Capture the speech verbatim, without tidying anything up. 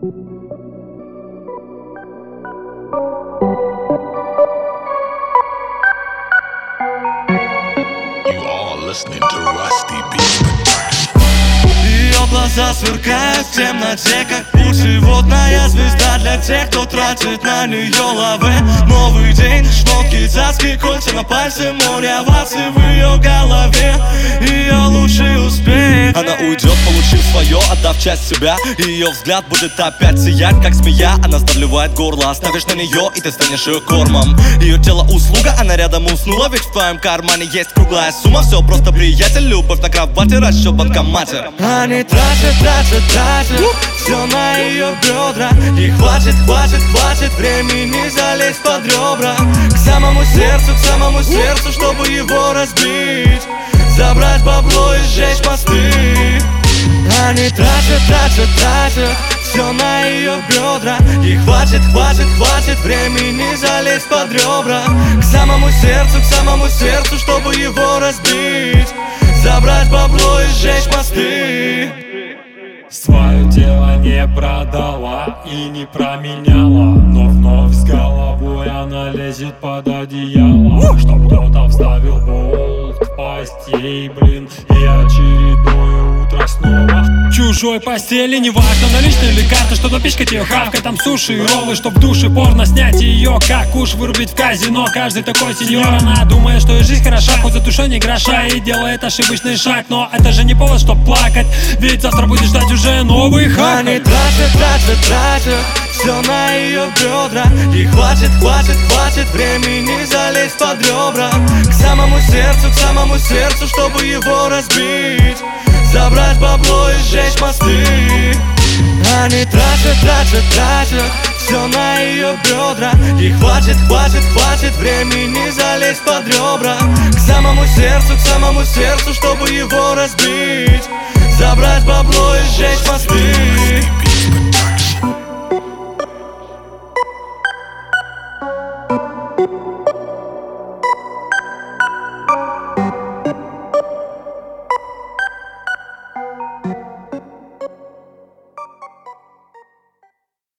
Ее глаза сверкают в темноте, как путеводная звезда для тех, кто тратит на нее лаве. Новый день, шнурки, цацки, кольца на пальце, море оваций в ее голове. Ее лучший успех. Она уйдет, получив свое, отдав часть себя. И ее взгляд будет опять сиять, как змея. Она сдавливает горло, оставишь на нее, и ты станешь ее кормом. Ее тело услуга, она рядом уснула, ведь в твоем кармане есть круглая сумма. Все просто приятель, любовь на кровати, расчет в банкомате. Они тратят, тратят, тратят все на ее бедра. И хватит, хватит, хватит времени залезть под ребра. К самому сердцу, к самому сердцу, чтобы его разбить, забрать бабло и сжечь мосты. Они тратят, тратят, тратят все на ее бедра. И хватит, хватит, хватит времени залезть под ребра. К самому сердцу, к самому сердцу, чтобы его разбить, забрать бабло и сжечь мосты. Свое тело не продала и не променяла, но вновь с головой она лезет под одеяло, чтоб кто-то вставил болт в постель, блин, и очередное утро снова в чужой постели. Неважно, наличные или карты, что напичкать ее хавкой, там суши и роллы, чтоб в душе порно снять ее, как уж вырубить в казино. Каждый такой сеньор, она думает, что и жизнь хороша, хоть за душой не гроша, и делает ошибочный шаг. Но это же не повод, чтоб плакать, ведь завтра будешь ждать уже новый хак. Они тратят, тратят, тратят все на ее бедра. И хватит, хватит, хватит времени залезть под ребра. К самому сердцу, к самому сердцу, чтобы его разбить, забрать бабло и сжечь мосты. Они тратят, тратят, тратят все на ее бедра. И хватит, хватит, хватит времени залезть под ребра. К самому сердцу, к самому сердцу, чтобы его разбить, забрать бабло и сжечь